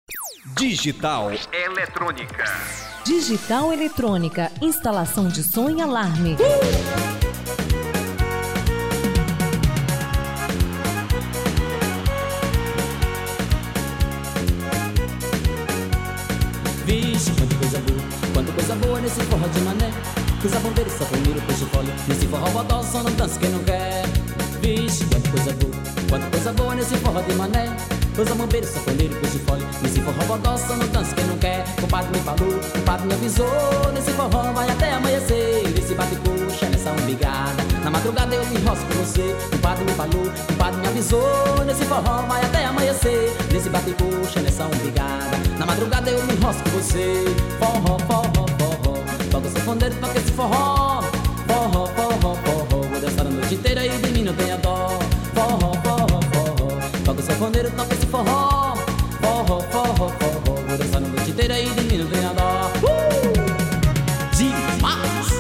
Digital Eletrônica. Digital Eletrônica, instalação de som e alarme. Vixe, quanta coisa boa nesse forró de mané. Coisa bombeira, safoneiro, peixe fole. Nesse forró bodó só não dança quem não quer. Vixe, quanta coisa boa nesse forró de mané. Coisa bombeira, safoneiro, peixe fole. Nesse forró bodó só não dança quem não quer. Compadre me falou, compadre me avisou. Nesse forró vai até amanhecer. Nesse bate-coxa, nessa umbigada. Na madrugada eu me enrosco com você. Compadre me falou, compadre me avisou. Nesse forró vai até amanhecer. Nesse bate-coxa, nessa umbigada. Na madrugada eu me enrosco com você. Forró, forró, forró. Toca o sanfoneiro, toca esse forró. Forró, forró, forró. Vou dançar a noite inteira e de mim não tenha dó. Forró, forró, forró. Toca o sanfoneiro, toca esse forró. Forró, forró, forró. Vou dançar a noite inteira e de mim não tenha dó. Demais!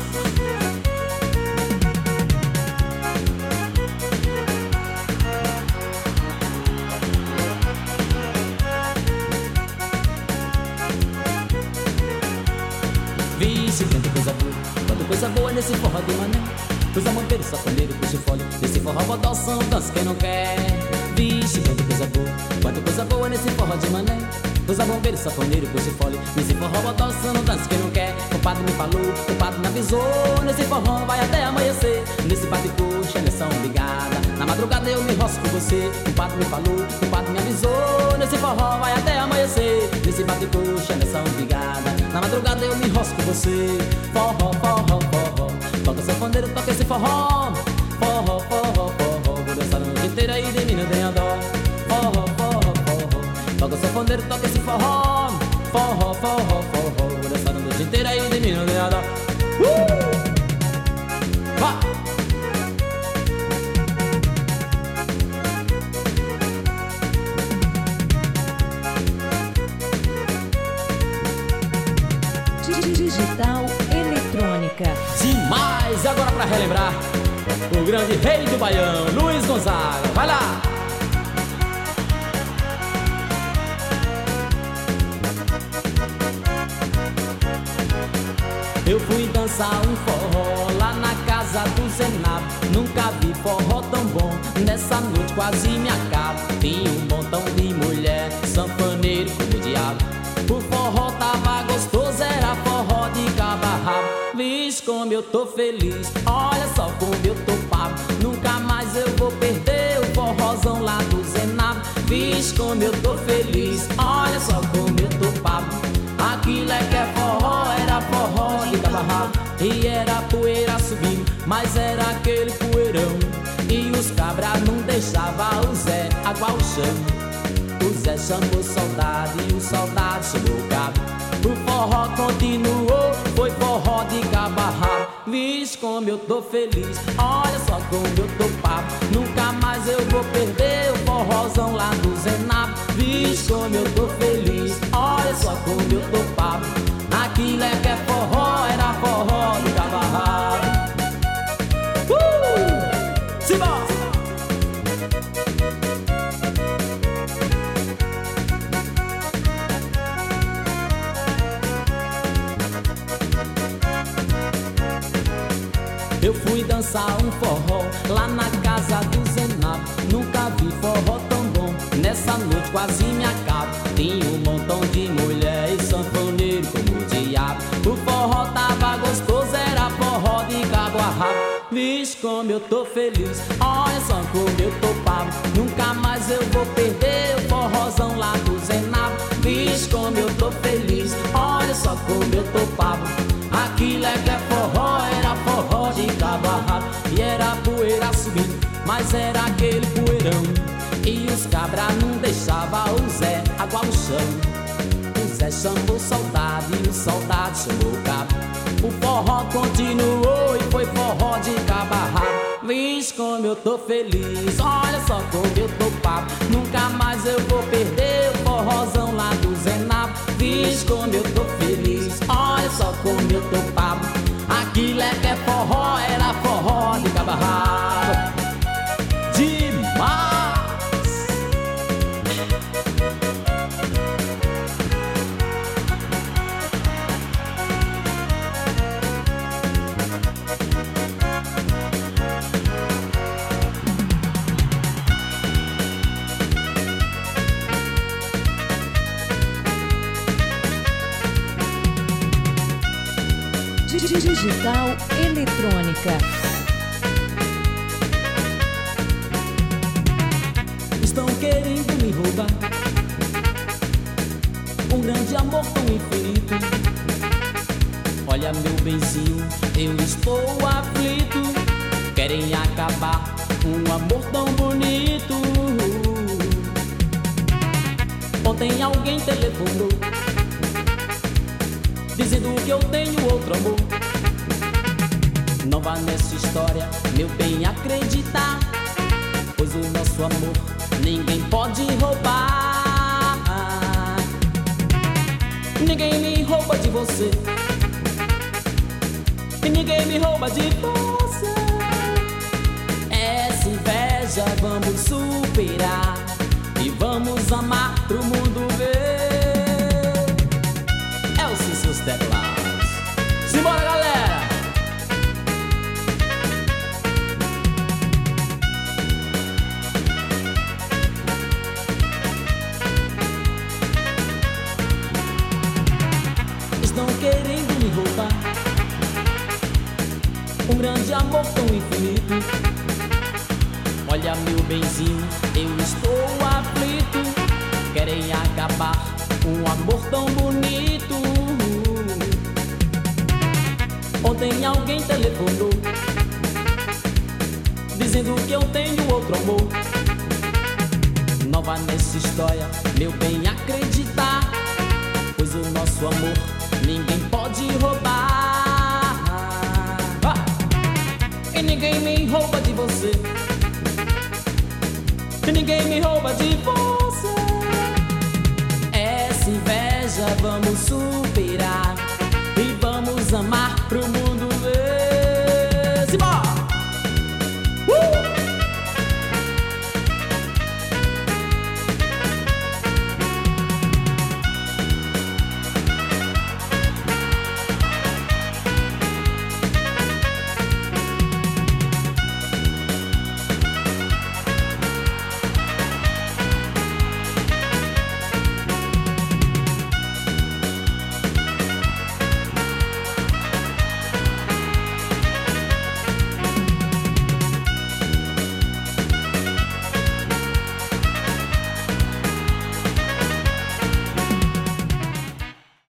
Vixe, quanta coisa boa nesse forró de mané. Coisa manteira, safoneiro, puxa fole. Nesse forró bodó só dança quem não quer. Vixe, quanta coisa boa nesse forró de mané. Coisa bombeiro, safoneiro, puxa fole. Nesse forró bodó só não dança quem não quer. Compadre me falou, compadre me avisou. Nesse forró vai até amanhecer. Nesse bate-coxa, nessa umbigada. Na madrugada eu me enrosco com você. Compadre me falou, compadre me avisou. Nesse forró vai até amanhecer. Nesse bate-coxa, nessa umbigada. Na madrugada eu me enrosco com você. Forró, forró, forró. Toca sanfoneiro, toca esse forró. Forró, forró, forró. Vou dançar a noite inteira e de mim não tenha dó. Forró, forró, forró. Toca sanfoneiro, toca esse forró. Forró, forró, forró. Vou dançar a noite inteira e de mim não tenha dó. Vá! Digital Eletrônica. Demais! Agora pra relembrar, o grande rei do Baião, Luiz Gonzaga. Vai lá! Eu fui dançar um forró lá na casa do Zenab. Nunca vi forró tão bom, nessa noite quase me acabo. Tinha um montão de mulher, sanfoneiro como o diabo. O forró tava gostoso, era forró de cabo a rabo. Vixe, como eu tô feliz, olha só como eu tô pago. Nunca mais eu vou perder o forrozão lá do Zenab. Vixe, como eu tô feliz, olha só como eu tô pago. Aquilo é que é forró, era forró de cabo a rabo. E era poeira subindo, mas era aquele poeirão. E os cabras não deixavam o Zé aguar o chão. O Zé chamou soldado e o soldado chamou o cabo. O forró continuou, foi forró de cabo a rabo. Vixe, como eu tô feliz, olha só como eu tô papo. Nunca mais eu vou perder o forrozão lá do Zenab. Vixe, como eu tô feliz, olha só como eu tô papo. Aquilo é que é forró, era forró de cabo a rabo. Simbora! Eu fui dançar um forró lá na casa do Zenab. Nunca vi forró tão bom, nessa noite quase me acabo. Tinha um montão de mulher e sanfoneiro como o diabo. O forró tava gostoso, era forró de cabo a rabo. Vixe, como eu tô feliz, olha só como eu tô pago. Nunca mais eu vou perder o forrozão lá do Zenab. Vixe, como eu tô feliz, olha só como eu tô pago. Aquilo é que é forró, era forró de cabo a rabo. E era poeira subindo, mas era aquele poeirão. E os cabras não deixavam o Zé aguar o chão. O Zé chamou o soldado e o soldado chamou o cabo. O forró continuou e foi forró de cabo a rabo. Vixe, como eu tô feliz, olha só como eu tô papo. Nunca mais eu vou perder o forrozão lá do Zenab. Vixe, como eu tô feliz, olha só como eu tô papo. Aquilo é que é forró, era forró de cabo a rabo. Demais! Digital eletrônica. Estão querendo me roubar um grande amor tão infinito. Olha, meu benzinho, eu estou aflito. Querem acabar um amor tão bonito. Ontem alguém telefonou dizendo que eu tenho outro amor. Não vá nessa história, meu bem, acreditar, pois o nosso amor ninguém pode roubar. Ninguém me rouba de você e ninguém me rouba de você. Essa inveja vamos superar e vamos amar pro mundo ver. É o Seus Teclados. Simbora, galera! Estão querendo me roubar um grande amor tão infinito. Olha, meu benzinho, eu estou aflito. Querem acabar um amor tão bonito. Ontem alguém telefonou dizendo que eu tenho outro amor. Não vá nessa história, meu bem, acreditar, pois o nosso amor ninguém pode roubar. E ninguém me rouba de você e ninguém me rouba de você. Essa inveja vamos superar